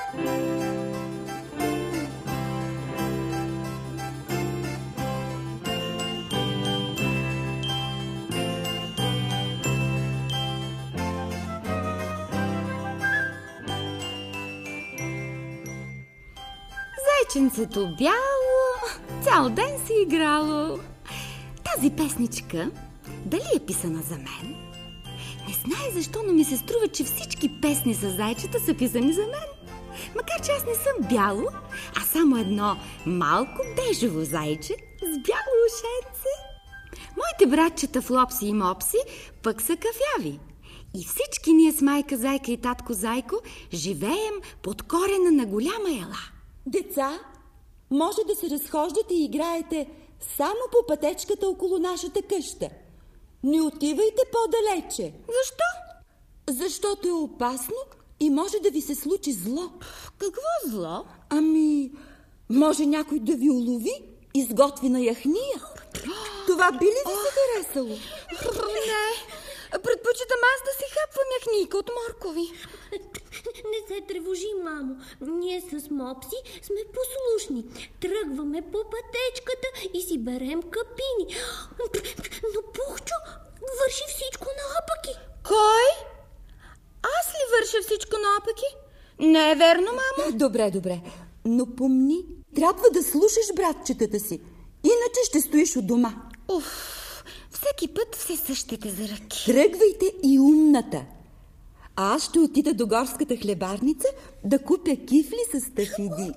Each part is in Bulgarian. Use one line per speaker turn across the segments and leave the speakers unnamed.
Зайченцето бяло, цял ден си играло. Тази песничка, дали е писана за мен? Не знае защо, но ми се струва, че всички песни за зайчета са писани за мен. Макар че аз не съм бяло, а само едно малко бежево зайче с бяло ушенце. Моите братчета Флопси и Мопси пък са кафяви. И всички ние с майка Зайка и татко Зайко живеем под корена на голяма ела.
Деца, може да се разхождате и играете само по пътечката около нашата къща. Не отивайте по-далече.
Защо?
Защото е опасно и може да ви се случи зло.
Какво зло?
Ами, може някой да ви улови и сготви на яхния. Това би ли ви се харесало?
Не, предпочитам аз да си хапвам яхнийка от моркови.
Не се тревожи, мамо. Ние с Мопси сме послушни. Тръгваме по пътечката и си берем капини. Но Пухчо върши всичко наопаки.
Кой? Аз ли върша всичко наопаки? Не е верно, мамо.
Добре. Но помни, трябва да слушаш братчетата си. Иначе ще стоиш у дома.
Всеки път все същите за ръки.
Тръгвайте и умната. А аз ще отида до горската хлебарница да купя кифли с тафиди.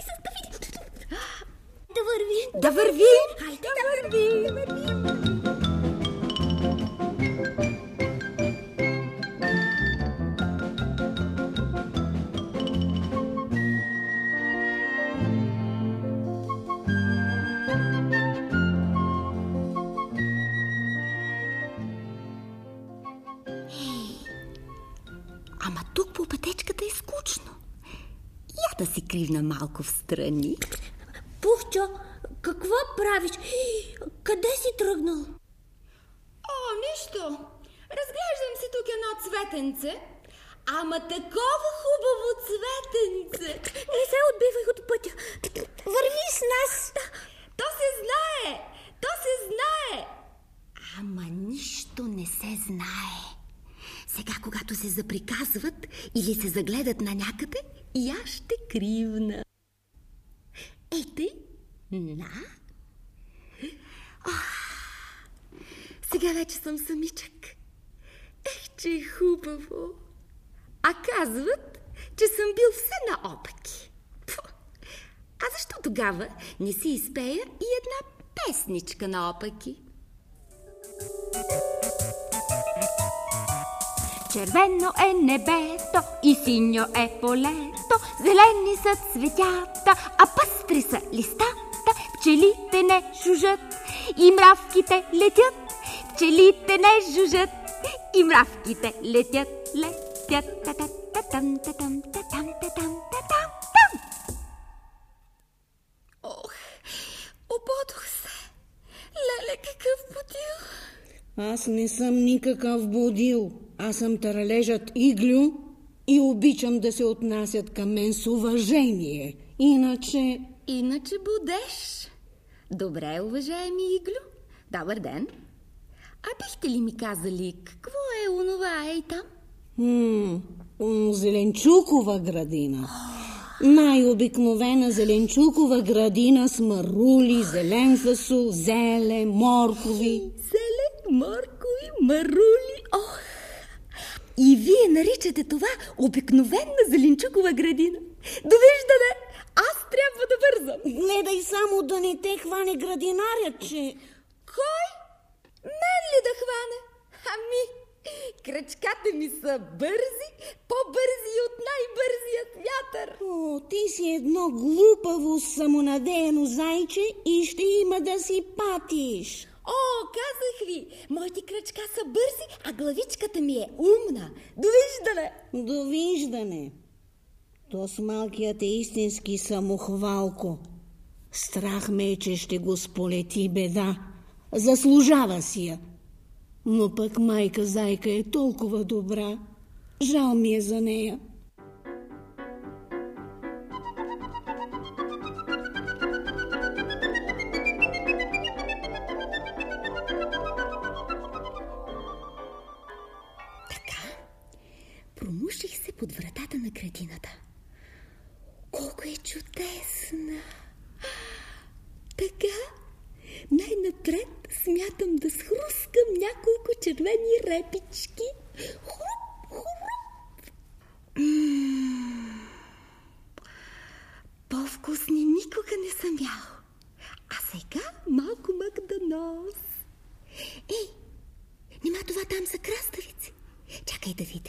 Да вървим.
Хайде да вървим. Ама тук по пътечката е скучно. Я да си кривна малко встрани.
Пухчо, какво правиш? Къде си тръгнал?
Нищо. Разглеждам си тук едно цветенце. Ама такова хубаво цветенце.
Не се отбивай от пътя. Върви с нас.
То се знае. Ама нищо не се знае. Сега, когато се заприказват или се загледат на някъде, и аз ще кривна. Ете, сега вече съм самичък. Че е хубаво. А казват, че съм бил все наопаки. А защо тогава не си изпея и една песничка наопаки? Червено е небето и синьо е полето, зелени са цветята, а пъстри са листата. Пчелите не жужжат и мравките летят. Пчелите не жужжат и мравките летят. Ободох се. Леле, какъв будил.
Аз не съм никакъв будил. Аз съм таралежът Иглю и обичам да се отнасят към мен с уважение. Иначе
будеш. Добре, уважаеми Иглю. Добър ден. А бихте ли ми казали, какво е онова там?
Зеленчукова градина. Най-обикновена зеленчукова градина с марули, зелен фасул, зеле, моркови.
Моркови, марули. И вие наричате това обикновена зеленчукова градина. Довиждане, аз трябва да бързам.
Гледай само да не те хване градинарят, че...
Кой? Мен ли да хване? Крачката ми са бързи, по-бързи от най-бързият вятър.
Ти си едно глупаво, самонадеяно зайче и ще има да си патиш.
Казах ви, моите крачка са бързи, а главичката ми е умна. Довиждане!
Довиждане! То с малкият е истински самохвалко. Страх ме е, че ще го сполети беда. Заслужава си я. Но пък майка Зайка е толкова добра. Жал ми е за нея.
Промуших се под вратата на градината. Колко е чудесна! Така, най-напред смятам да схрускам няколко червени репички. Хруп, хруп. По-вкусни никога не съм ял. А сега малко магдонос. Ей, нима това там са краставици? Чакай да видя.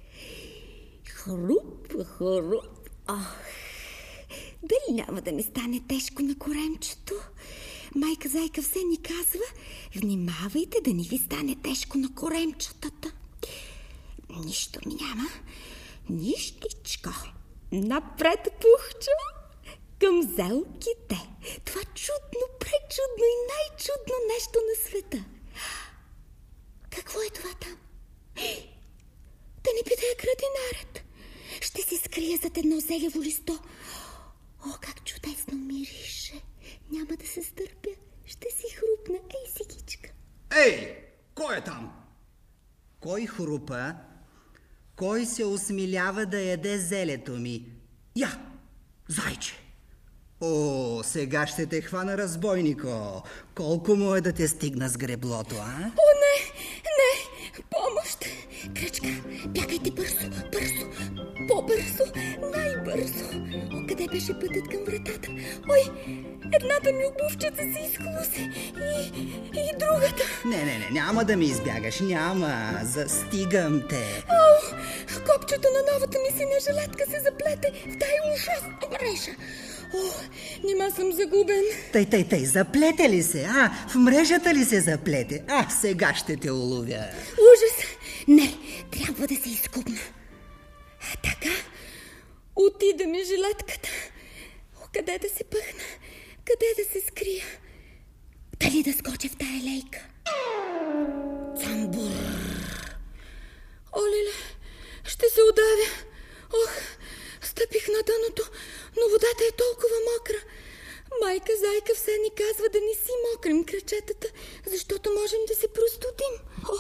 Хруп, хруп. Ох, дали няма да ми стане тежко на коремчето? Майка Зайка все ни казва: внимавайте да не ви стане тежко на коремчетата. Нищо ми няма. Нищичко. Напред, Пухчо, към зелките. Това чудно, пречудно и най-чудно нещо на света. Какво е това там? Да не би да е градинарът. Ще се скрия зад едно зелево листо. О, как чудесно мирише. Няма да се стърпя. Ще си хрупна. Ей, сигичка.
Ей, кой е там? Кой хрупа? Кой се осмилява да яде зелето ми? Я, зайче! О, сега ще те хвана, разбойнико. Колко му е да те стигна с греблото, а?
О, не, помощ! Крачка, бягайте бързо, по-бързо, най-бързо. О, къде беше пътят към вратата? Ой, едната ми обувчица се изхлуси и другата.
Не, няма да ми избягаш, няма. Застигам те.
О, копчето на новата ми синя жилетка се заплете в тая ужасна мрежа. О, нима съм загубен.
Тъй, заплете ли се? В мрежата ли се заплете? Сега ще те уловя.
Ужас! Не, трябва да се изкупна. Така, отида ми жилетката. Къде да се пъхна? Къде да се скрия? Дали да скоча в тая лейка? Цамбур! Олеле, ще се удавя. Ох, стъпих на дъното, но водата е толкова мокра. Майка Зайка все ни казва да не си мокрим крачетата, защото можем да се простудим.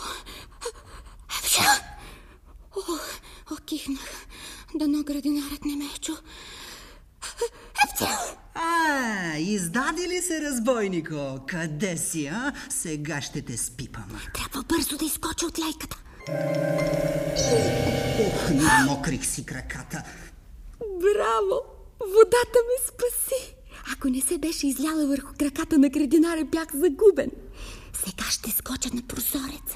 Кихнах. Дано градинарът не ме е чул.
Издаде ли се, разбойнико? Къде си, Сега ще те спипам.
Трябва бързо да изкоча от лейката.
Намокрих си краката.
Браво! Водата ме спаси. Ако не се беше изляла върху краката на градинаря, бях загубен. Сега ще скоча на прозореца.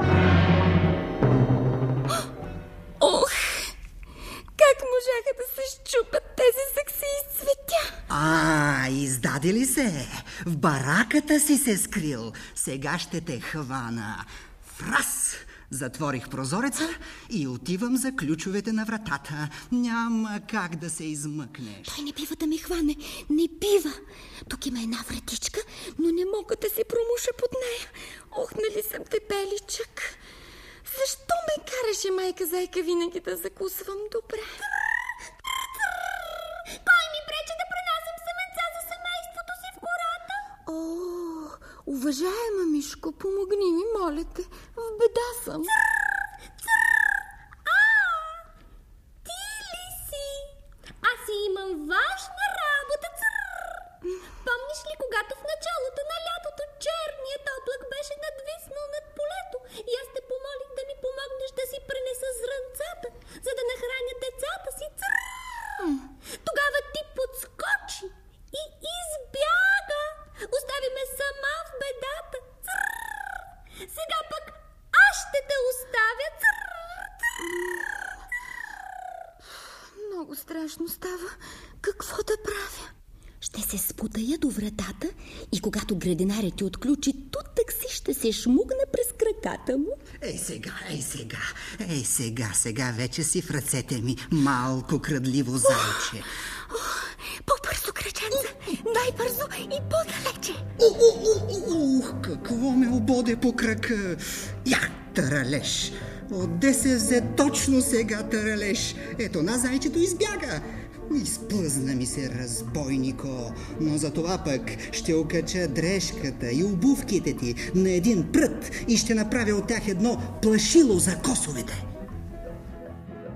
Ох! Как можаха да се счупят тези саксии цветя?
Издаде ли се? В бараката си се скрил. Сега ще те хвана. Фрас! Затворих прозореца и отивам за ключовете на вратата. Няма как да се измъкнеш.
Той не бива да ме хване. Не бива. Тук има една вратичка, но не мога да се промуша под нея. Ох, нали съм дебеличък. Защо ме караше майка Зайка винаги да закусвам добре?
Кой ми пречи да пренасям семенца за семейството си в гората?
О, уважаема Мишко, помогни ми, моля те. В беда съм.
Ти ли си? Аз си имам важна работа. Помниш ли, когато в началото на лятото черният облак беше надвиснал над полето и аз те помолих да ми помогнеш да си пренеса зранцата, за да нахраня децата си? Тогава ти подскочи и избяга. Остави ме сама в бедата. Сега пък аз ще те оставя.
Много страшно става. Какво да правя? Ще се спутая до вратата и когато градинарят ти отключи, тутък си ще се шмугна през краката му.
Ей сега вече си в ръцете ми, малко крадливо зайче.
По-бързо, краченца, най-бързо и по-далече.
Какво ме ободе по крака? Таралеш! Отде се взе точно сега, таралеш? Ето на зайчето избяга. Изплъзна ми се, разбойнико, но за това пък ще окача дрежката и обувките ти на един прът и ще направя от тях едно плашило за косовете.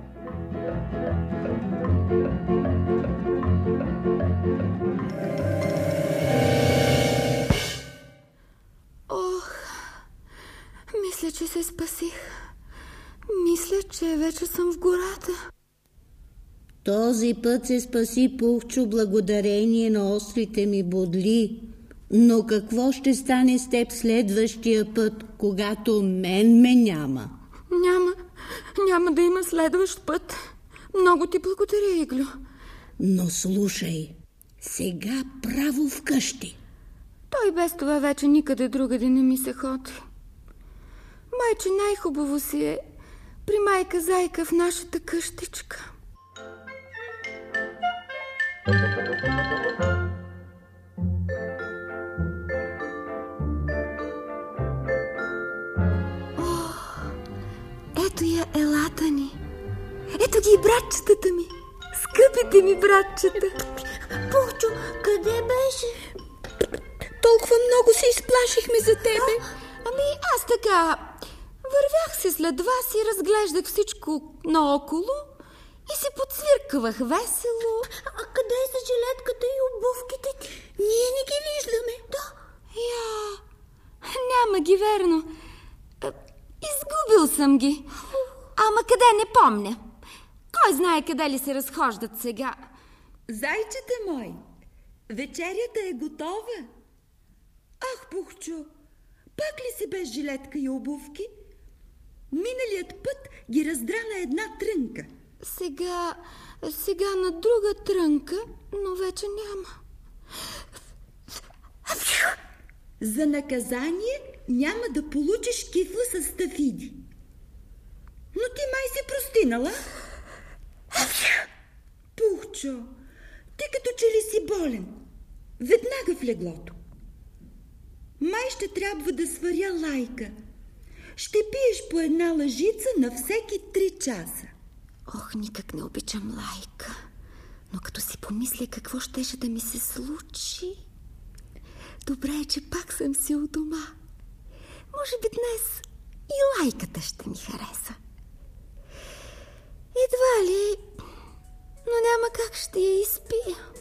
Мисля, че се спасих. Мисля, че вече съм в гората.
Този път се спаси, Пухчо, благодарение на острите ми бодли. Но какво ще стане с теб следващия път, когато мен ме няма?
Няма да има следващ път. Много ти благодаря, Иглю.
Но слушай, сега право вкъщи.
Той без това вече никъде другаде не ми се ходи. Майче, най-хубаво си е при майка Зайка в нашата къщичка. Ето я елата ни. Ето ги и братчетата ми. Скъпите ми братчета.
Пухчо, къде беше?
Толкова много се изплашихме за тебе. Ами аз така вървях се след вас и разглеждах всичко наоколо и се подсвиркавах весело.
А къде са жилетката и обувките ти?
Ние не ги виждаме.
Да.
Няма ги, верно. Изгубил съм ги. Ама къде, не помня. Кой знае къде ли се разхождат сега.
Зайчета мой, вечерята е готова. Ах, Пухчо, пак ли си без жилетка и обувки? Миналият път ги раздрана една трънка.
Сега на друга трънка, но вече няма.
За наказание няма да получиш кифла с стафиди. Но ти май си простинала. Пухчо, ти като че ли си болен? Веднага в леглото. Май ще трябва да сваря лайка. Ще пиеш по една лъжица на всеки 3 часа.
Ох, никак не обичам лайка. Но като си помисля какво щеше да ми се случи... Добре е, че пак съм си у дома. Може би днес и лайката ще ми хареса. Едва ли, но няма как ще я изпия.